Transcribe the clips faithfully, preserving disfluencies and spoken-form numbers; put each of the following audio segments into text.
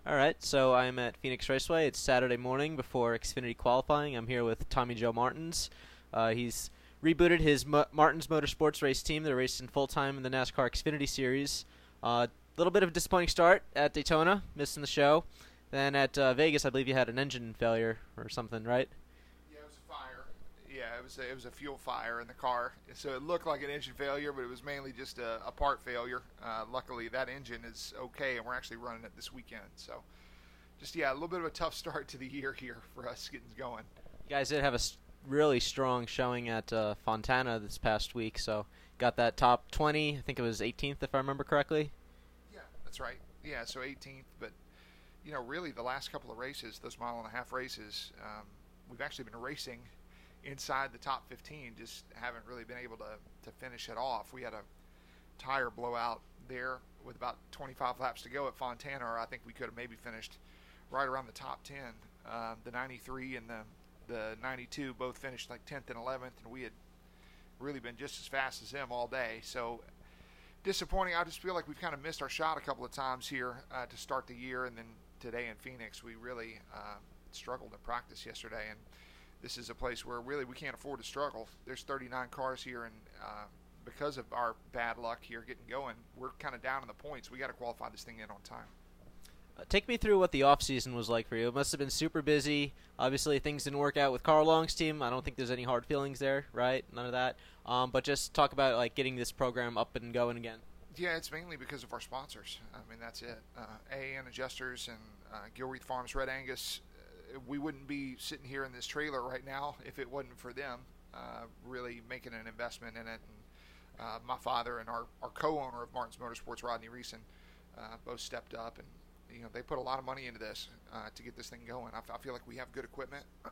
All right, so I'm at Phoenix Raceway. It's Saturday morning before Xfinity qualifying. I'm here with Tommy Joe Martins. Uh, he's rebooted his Mo- Martins Motorsports race team. They're racing full-time in the NASCAR Xfinity Series. A uh, little bit of a disappointing start at Daytona, missing the show. Then at uh, Vegas, I believe you had an engine failure or something, right? Yeah, it was a fire. Yeah, it was a, it was a fuel fire in the car. So it looked like an engine failure, but it was mainly just a, a part failure. Uh, luckily, that engine is okay, and we're actually running it this weekend. So just, yeah, a little bit of a tough start to the year here for us getting going. You guys did have a s- really strong showing at uh, Fontana this past week, so got that top twenty. I think it was eighteenth, if I remember correctly. Yeah, that's right. Yeah, so eighteenth, but, you know, really the last couple of races, those mile and a half races, um, we've actually been racing inside the top fifteen, just haven't really been able to, to finish it off. We had a tire blowout there with about twenty-five laps to go at Fontana, or I think we could have maybe finished right around the top ten. Um, the ninety-three and the, the ninety-two both finished like tenth and eleventh, and we had really been just as fast as them all day. So disappointing. I just feel like we've kind of missed our shot a couple of times here uh, to start the year, and then today in Phoenix we really uh, struggled in practice yesterday, and this is a place where really we can't afford to struggle. There's thirty-nine cars here, and uh, because of our bad luck here getting going, we're kind of down in the points. We got to qualify this thing in on time. Uh, take me through what the off season was like for you. It must have been super busy. Obviously, things didn't work out with Carl Long's team. I don't think there's any hard feelings there, right? None of that. Um, but just talk about like getting this program up and going again. Yeah, it's mainly because of our sponsors. I mean, that's it. Uh, A N Adjusters and uh, Gilreath Farms Red Angus. Uh, we wouldn't be sitting here in this trailer right now if it wasn't for them uh, really making an investment in it. And uh, my father and our, our co-owner of Martins Motorsports, Rodney Reeson, uh, both stepped up, and you know they put a lot of money into this uh, to get this thing going. I, f- I feel like we have good equipment. I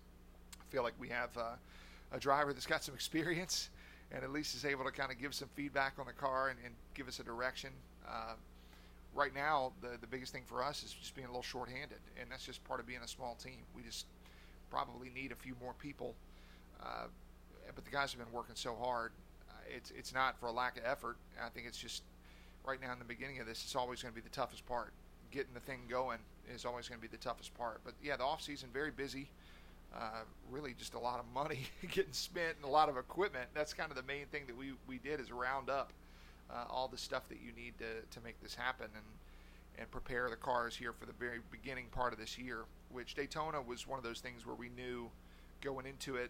feel like we have uh, a driver that's got some experience and at least is able to kind of give some feedback on the car and, and give us a direction. Uh, right now, the, the biggest thing for us is just being a little short-handed, and that's just part of being a small team. We just probably need a few more people, uh, but the guys have been working so hard. Uh, it's it's not for a lack of effort. I think it's just right now in the beginning of this, it's always going to be the toughest part. Getting the thing going is always going to be the toughest part. But, yeah, the off-season, very busy. Uh, really just a lot of money getting spent and a lot of equipment. That's kind of the main thing that we, we did is round up uh, all the stuff that you need to, to make this happen and and prepare the cars here for the very beginning part of this year, which Daytona was one of those things where we knew going into it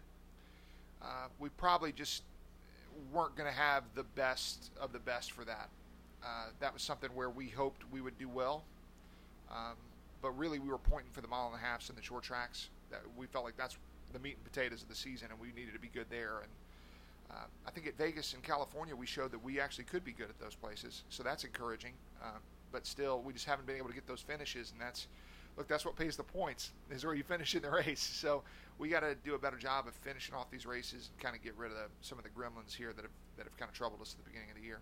uh, we probably just weren't going to have the best of the best for that. Uh, that was something where we hoped we would do well, um, but really we were pointing for the mile and a halves and the short tracks. That we felt like that's the meat and potatoes of the season, and we needed to be good there. And uh, I think at Vegas and California, we showed that we actually could be good at those places, so that's encouraging. Uh, but still, we just haven't been able to get those finishes, and that's look, that's what pays the points is where you finish in the race. So we got to do a better job of finishing off these races and kind of get rid of the, some of the gremlins here that have that have kind of troubled us at the beginning of the year.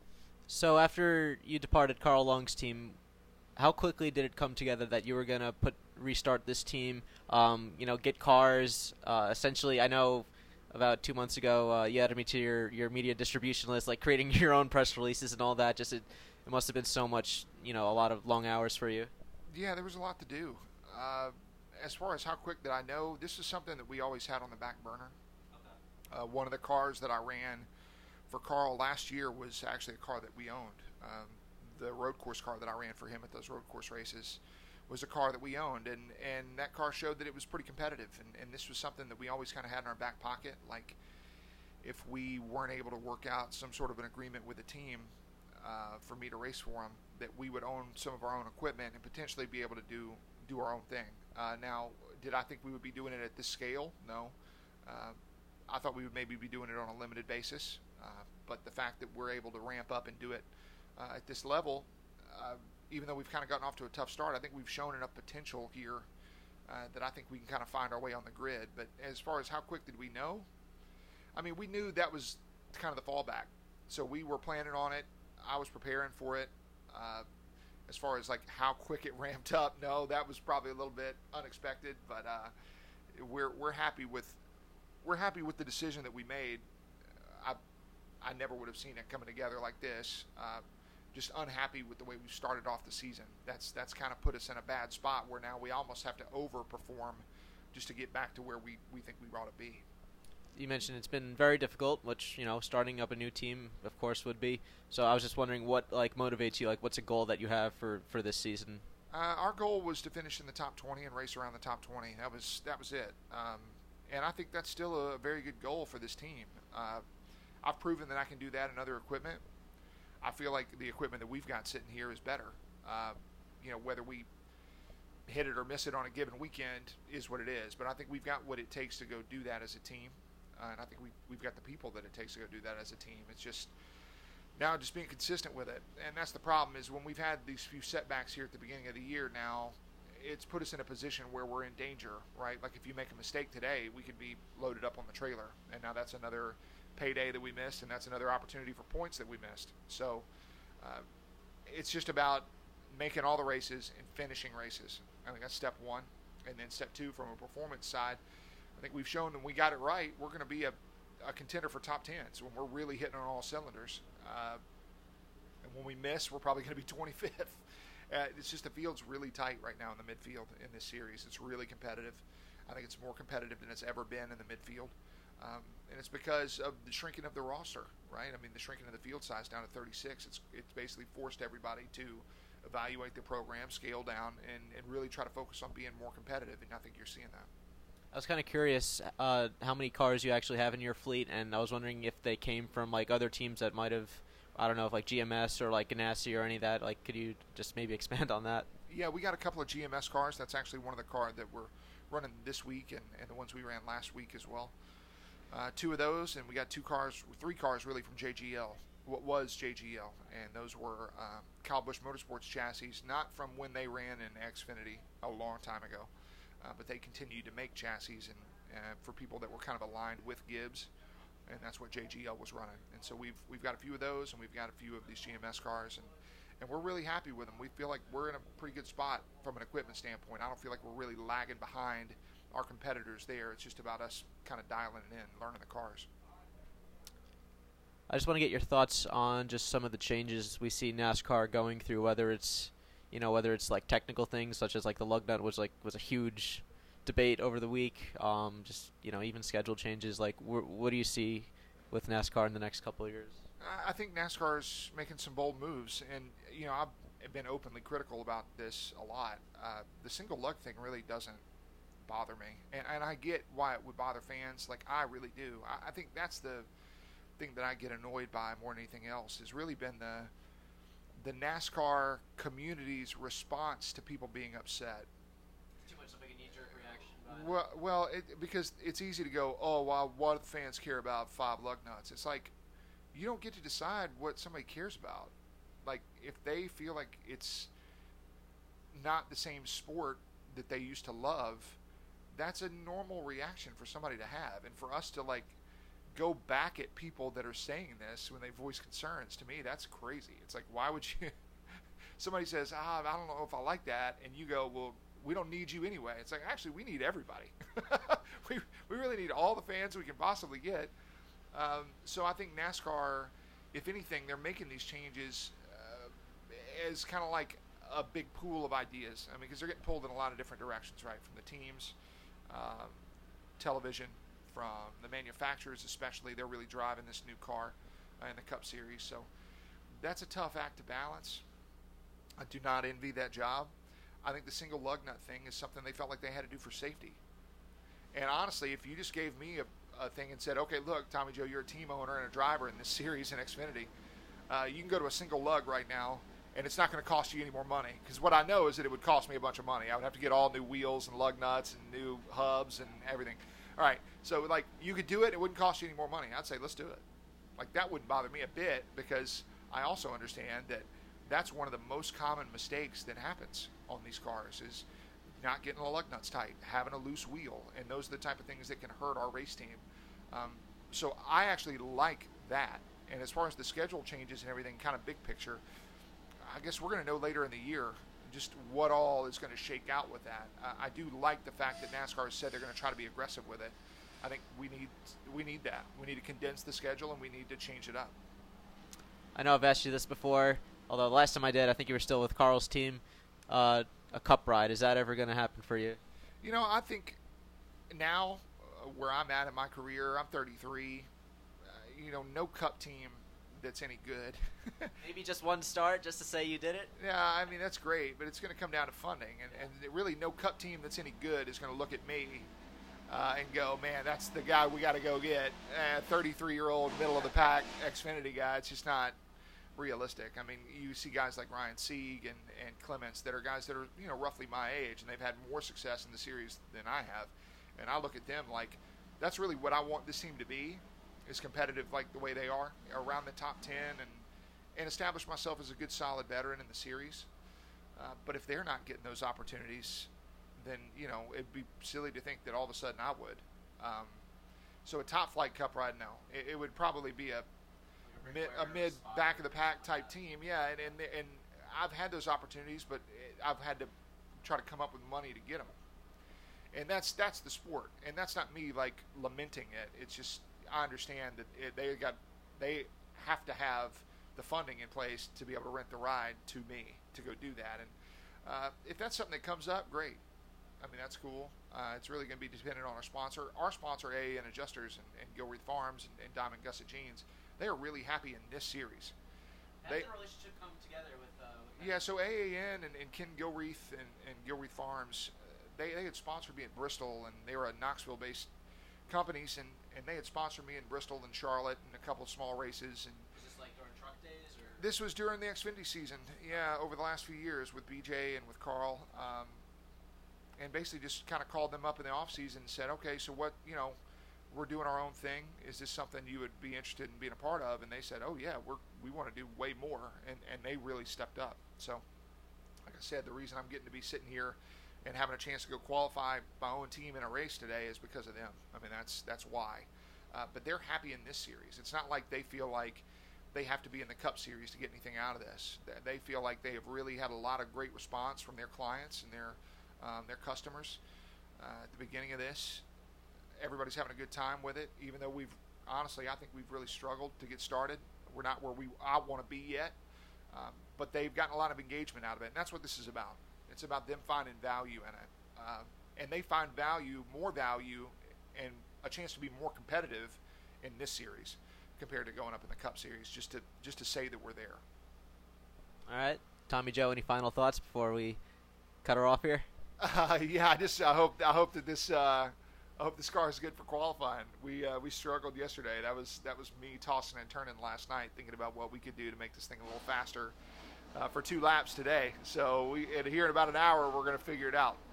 So after you departed Carl Long's team, how quickly did it come together that you were going to put restart this team, um, you know, get cars? Uh, essentially, I know about two months ago uh, you added me to your, your media distribution list, like creating your own press releases and all that. Just it, it must have been so much, you know, a lot of long hours for you. Yeah, there was a lot to do. Uh, as far as how quick did I know, this is something that we always had on the back burner. Okay. Uh, one of the cars that I ran for Carl last year was actually a car that we owned. Um, the road course car that I ran for him at those road course races was a car that we owned, and, and that car showed that it was pretty competitive, and, and this was something that we always kind of had in our back pocket. Like, if we weren't able to work out some sort of an agreement with the team uh, for me to race for them, that we would own some of our own equipment and potentially be able to do do our own thing. Uh, now, did I think we would be doing it at this scale? No. Uh, I thought we would maybe be doing it on a limited basis, uh, but the fact that we're able to ramp up and do it uh, at this level, uh, even though we've kind of gotten off to a tough start, I think we've shown enough potential here uh, that I think we can kind of find our way on the grid. But as far as how quick did we know, I mean, we knew that was kind of the fallback. So we were planning on it. I was preparing for it. Uh, as far as like how quick it ramped up, no, that was probably a little bit unexpected. But uh, we're we're happy with we're happy with the decision that we made. I I never would have seen it coming together like this. Uh, just unhappy with the way we started off the season. That's that's kind of put us in a bad spot where now we almost have to overperform just to get back to where we, we think we ought to be. You mentioned it's been very difficult, which, you know, starting up a new team, of course, would be. So I was just wondering what, like, motivates you? Like, what's a goal that you have for, for this season? Uh, our goal was to finish in the top twenty and race around the top twenty. That was that was it. Um, and I think that's still a very good goal for this team. Uh, I've proven that I can do that in other equipment. I feel like the equipment that we've got sitting here is better. Uh, you know, whether we hit it or miss it on a given weekend is what it is. But I think we've got what it takes to go do that as a team. Uh, and I think we, we've got the people that it takes to go do that as a team. It's just now just being consistent with it. And that's the problem, is when we've had these few setbacks here at the beginning of the year now, it's put us in a position where we're in danger, right? Like if you make a mistake today, we could be loaded up on the trailer. And now that's another payday that we missed, and that's another opportunity for points that we missed. So uh, it's just about making all the races and finishing races. I think that's step one. And then step two, from a performance side, I think we've shown when we got it right, we're going to be a, a contender for top tens when we're really hitting on all cylinders. Uh, and when we miss, we're probably going to be twenty-fifth. Uh, it's just the field's really tight right now in the midfield in this series. It's really competitive. I think it's more competitive than it's ever been in the midfield. Um, and it's because of the shrinking of the roster, right? I mean, the shrinking of the field size down to thirty-six. It's it's basically forced everybody to evaluate the program, scale down, and, and really try to focus on being more competitive. And I think you're seeing that. I was kind of curious uh, how many cars you actually have in your fleet, and I was wondering if they came from like other teams that might have, I don't know, if like G M S or like Ganassi or any of that. Like, could you just maybe expand on that? Yeah, we got a couple of G M S cars. That's actually one of the cars that we're running this week, and, and the ones we ran last week as well. Uh, two of those, and we got two cars, three cars really from J G L. What was J G L, and those were uh, Kyle Busch Motorsports chassis, not from when they ran in Xfinity a long time ago. Uh, but they continued to make chassis and uh, for people that were kind of aligned with Gibbs, and that's what J G L was running. And so we've we've got a few of those, and we've got a few of these G M S cars, and, and we're really happy with them. We feel like we're in a pretty good spot from an equipment standpoint. I don't feel like we're really lagging behind our competitors there. It's just about us kind of dialing it in, learning the cars. I just want to get your thoughts on just some of the changes we see NASCAR going through, whether it's You know, whether it's like technical things such as like the lug nut was like was a huge debate over the week. Um, just you know, even schedule changes. Like, wh- what do you see with NASCAR in the next couple of years? I think NASCAR's making some bold moves, and you know, I've been openly critical about this a lot. Uh, the single lug thing really doesn't bother me, and, and I get why it would bother fans. Like, I really do. I, I think that's the thing that I get annoyed by more than anything else. Has really been the the NASCAR community's response to people being upset. Too much of like a knee-jerk reaction. Well, well, it, because it's easy to go, oh, well, what do the fans care about five lug nuts? It's like, you don't get to decide what somebody cares about. Like, if they feel like it's not the same sport that they used to love, that's a normal reaction for somebody to have. And for us to, like, go back at people that are saying this when they voice concerns, to me, that's crazy. It's like, why would you somebody says, ah, I don't know if I like that, and you go, well, we don't need you anyway. It's like, actually, we need everybody. we we really need all the fans we can possibly get. Um, so I think NASCAR, if anything, they're making these changes uh, as kind of like a big pool of ideas. I mean, because they're getting pulled in a lot of different directions, right? From the teams, um, television, from the manufacturers especially. They're really driving this new car uh, in the Cup Series. So that's a tough act to balance. I do not envy that job. I think the single lug nut thing is something they felt like they had to do for safety. And honestly, if you just gave me a, a thing and said, okay, look, Tommy Joe, you're a team owner and a driver in this series in Xfinity, uh, you can go to a single lug right now, and it's not going to cost you any more money. Because what I know is that it would cost me a bunch of money. I would have to get all new wheels and lug nuts and new hubs and everything. All right, so like you could do it, it wouldn't cost you any more money. I'd say let's do it. Like that wouldn't bother me a bit, because I also understand that that's one of the most common mistakes that happens on these cars is not getting the lug nuts tight, having a loose wheel, and those are the type of things that can hurt our race team. Um, so I actually like that. And as far as the schedule changes and everything, kind of big picture, I guess we're going to know later in the year just what all is going to shake out with that. Uh, I do like the fact that NASCAR has said they're going to try to be aggressive with it. I think we need we need that. We need to condense the schedule, and we need to change it up. I know I've asked you this before. although the last time I did, I think you were still with Carl's team, uh, a cup ride. Is that ever going to happen for you? You know, I think now uh, where I'm at in my career, I'm thirty-three. Uh, you know, no cup team that's any good. Maybe just one start just to say you did it? Yeah, I mean, that's great, but it's going to come down to funding. And, and really, no cup team that's any good is going to look at me uh, and go, man, that's the guy we got to go get. Uh, thirty-three-year-old, middle-of-the-pack Xfinity guy. It's just not realistic. I mean, you see guys like Ryan Sieg and, and Clements that are guys that are, you know, roughly my age, and they've had more success in the series than I have. And I look at them like, that's really what I want this team to be, is competitive like the way they are, around the top ten, and, and establish myself as a good, solid veteran in the series. Uh, but if they're not getting those opportunities, then, you know, it'd be silly to think that all of a sudden I would. Um, so a top flight cup ride, no. It, it would probably be a mid, a mid back of the pack type team. Yeah, and, and and I've had those opportunities, but I've had to try to come up with money to get them. And that's that's the sport, and that's not me like lamenting it. It's just I understand that it, they got they have to have the funding in place to be able to rent the ride to me to go do that. And uh, if that's something that comes up, great. I mean, that's cool. Uh, it's really going to be dependent on our sponsor. Our sponsor, A A N Adjusters and, and Gilreath Farms and, and Diamond Gusset Jeans, they are really happy in this series. How did the relationship come together with, uh, with yeah, so A A N and, and Ken Gilreath and, and Gilreath Farms, uh, they, they had sponsored me at Bristol, and they were a Knoxville-based companies, and, and they had sponsored me in Bristol and Charlotte and a couple of small races. And was this like during truck days? Or? This was during the Xfinity season, yeah, over the last few years with B J and with Carl. Um, and basically just kind of called them up in the off season and said, okay, so what, you know, we're doing our own thing. Is this something you would be interested in being a part of? And they said, oh yeah, we're, we want to do way more. And, and they really stepped up. So like I said, the reason I'm getting to be sitting here and having a chance to go qualify my own team in a race today is because of them. I mean, that's, that's why, uh, but they're happy in this series. It's not like they feel like they have to be in the Cup Series to get anything out of this. They feel like they have really had a lot of great response from their clients and their, Um, their customers uh, at the beginning of this. Everybody's having a good time with it, even though we've honestly, I think we've really struggled to get started. We're not where we I want to be yet, um, but they've gotten a lot of engagement out of it, and that's what this is about. It's about them finding value in it, uh, and they find value, more value, and a chance to be more competitive in this series compared to going up in the Cup Series. Just to just to say that we're there. All right, Tommy Joe, any final thoughts before we cut her off here? Uh, yeah, I just I hope I hope that this uh, I hope this car is good for qualifying. We uh, we struggled yesterday. That was that was me tossing and turning last night, thinking about what we could do to make this thing a little faster uh, for two laps today. So we and here in about an hour, we're going to figure it out.